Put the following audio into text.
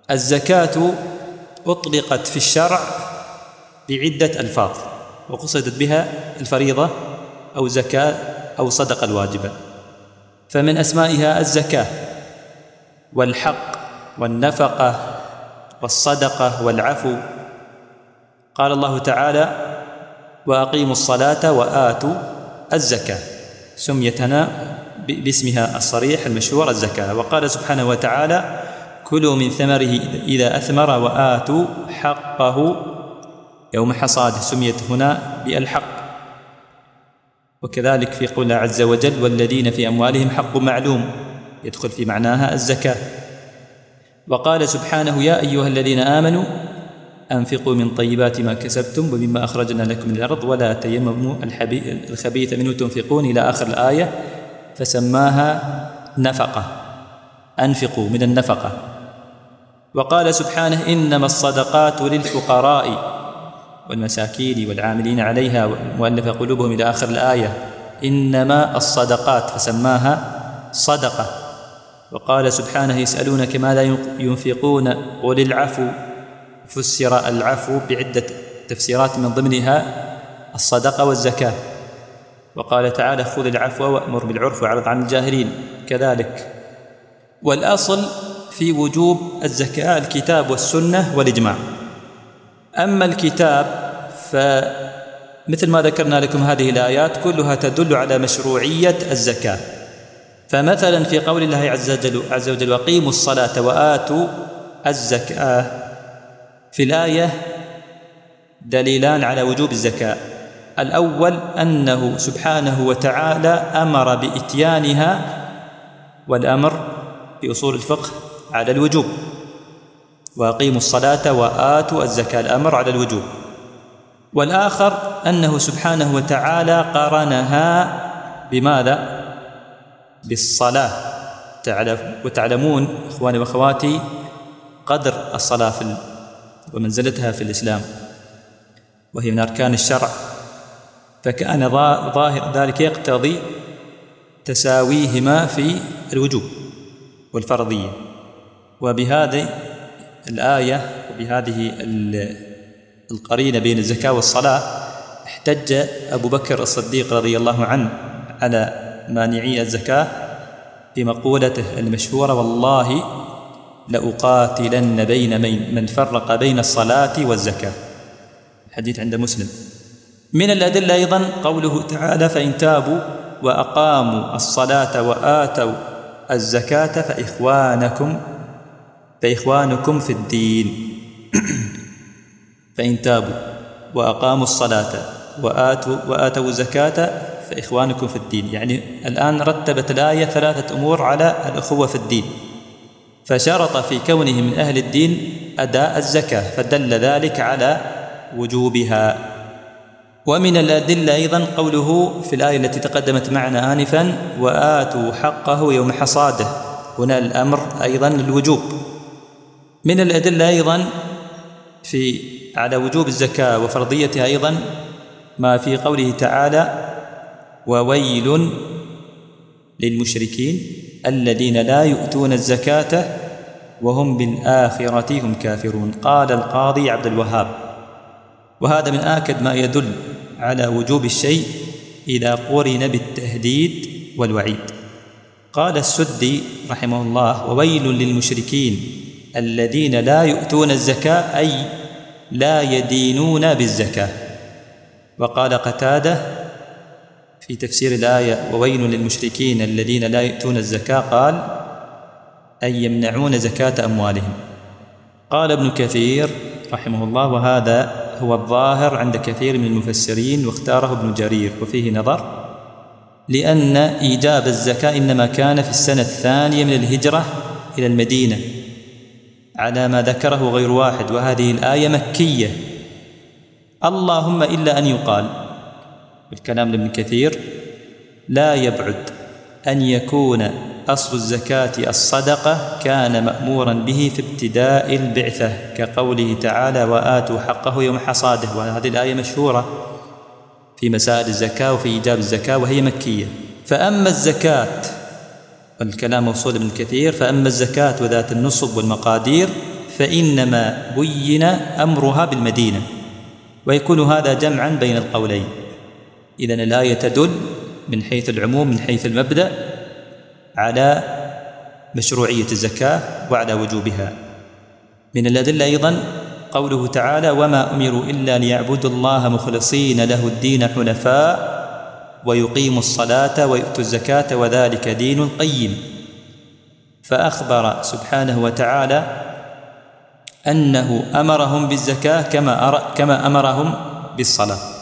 الزكاة أطلقت في الشرع بعدة ألفاظ، وقصدت بها الفريضة أو زكاة أو صدقة الواجبة. فمن أسمائها الزكاة والحق والنفقة والصدقة والعفو. قال الله تعالى: وأقيموا الصلاة وآتوا الزكاة، سميت هنا باسمها الصريح المشهور الزكاة. وقال سبحانه وتعالى: كلوا من ثمره إذا أثمر وآتوا حقه يوم حصاده، سميت هنا بالحق. وكذلك في قول عز وجل: والذين في أموالهم حق معلوم، يدخل في معناها الزكاة. وقال سبحانه: يا أيها الذين آمنوا أنفقوا من طيبات ما كسبتم ومما أخرجنا لكم من الأرض ولا تيمموا الخبيث منه تنفقون، إلى آخر الآية، فسماها نفقة، أنفقوا من النفقة. وقال سبحانه: إنما الصدقات للفقراء والمساكين والعاملين عليها والمؤلفة قلوبهم، إلى آخر الآية. إنما الصدقات، فسماها صدقة. وقال سبحانه: يسألونك ماذا ينفقون قل العفو، فسر العفو بعدة تفسيرات من ضمنها الصدقة والزكاة. وقال تعالى: خذ العفو وأمر بالعرف وأعرض عن الجاهلين كذلك. والأصل في وجوب الزكاة الكتاب والسنة والإجماع. أما الكتاب فمثل ما ذكرنا لكم هذه الآيات كلها تدل على مشروعية الزكاة. فمثلا في قول الله عز وجل: وأقيموا الصلاة وآتوا الزكاة، في الآية دليلان على وجوب الزكاة. الأول أنه سبحانه وتعالى أمر بإتيانها، والأمر في أصول الفقه على الوجوب، وأقيموا الصلاة وآتوا الزكاة، الأمر على الوجوب. والآخر أنه سبحانه وتعالى قارنها بماذا؟ بالصلاة. وتعلمون إخواني وأخواتي قدر الصلاة ومنزلتها في الإسلام، وهي من أركان الشرع، فكان ظاهر ذلك يقتضي تساويهما في الوجوب والفرضية. وبهذه الآية وبهذه القرينة بين الزكاة والصلاة احتج أبو بكر الصديق رضي الله عنه على مانعي الزكاة بمقولته المشهورة: والله لأقاتلن بين من فرق بين الصلاة والزكاة، الحديث عند مسلم. من الأدلة أيضا قوله تعالى: فإن تابوا وأقاموا الصلاة وآتوا الزكاة فإخوانكم في الدين. فإن تابوا وأقاموا الصلاة وآتوا الزكاة فإخوانكم في الدين. يعني الآن رتبت الآية 3 أمور على الأخوة في الدين، فشرط في كونهم من أهل الدين أداء الزكاة، فدل ذلك على وجوبها. ومن الأدلة أيضا قوله في الآية التي تقدمت معنا آنفا: وآتوا حقه يوم حصاده، هنا الأمر أيضا للوجوب. من الأدلة أيضا على وجوب الزكاة وفرضيتها أيضا ما في قوله تعالى: وويل للمشركين الذين لا يؤتون الزكاة وهم بالآخرة هم كافرون. قال القاضي عبد الوهاب: وهذا من آكد ما يدل على وجوب الشيء إذا قرن بالتهديد والوعيد. قال السدي رحمه الله: وويل للمشركين الذين لا يؤتون الزكاة، أي لا يدينون بالزكاة. وقال قتادة في تفسير الآية: وويل للمشركين الذين لا يؤتون الزكاة، قال: أي يمنعون زكاة أموالهم. قال ابن كثير رحمه الله: وهذا هو الظاهر عند كثير من المفسرين، واختاره ابن جرير، وفيه نظر، لأن إيجاب الزكاة إنما كان في السنة 2 من الهجرة إلى المدينة على ما ذكره غير واحد، وهذه الآية مكية. اللهم إلا أن يقال بالكلام لابن كثير: لا يبعد أن يكون أصل الزكاة الصدقة كان مأمورا به في ابتداء البعثة، كقوله تعالى: وآتوا حقه يوم حصاده، وهذه الآية مشهورة في مسائل الزكاة وفي إيجاب الزكاة، وهي مكية. فأما الزكاة، والكلام موصول ابن كثير، فأما الزكاة وذات النصب والمقادير فإنما بين أمرها بالمدينة، ويكون هذا جمعا بين القولين. إذن الآية تدل من حيث العموم من حيث المبدأ على مشروعية الزكاة وعلى وجوبها. من الأدلة أيضا قوله تعالى: وما أمروا إلا ليعبدوا الله مخلصين له الدين حنفاء ويقيموا الصلاة ويؤتوا الزكاة وذلك دين القيم. فأخبر سبحانه وتعالى أنه أمرهم بالزكاة كما أمرهم بالصلاة.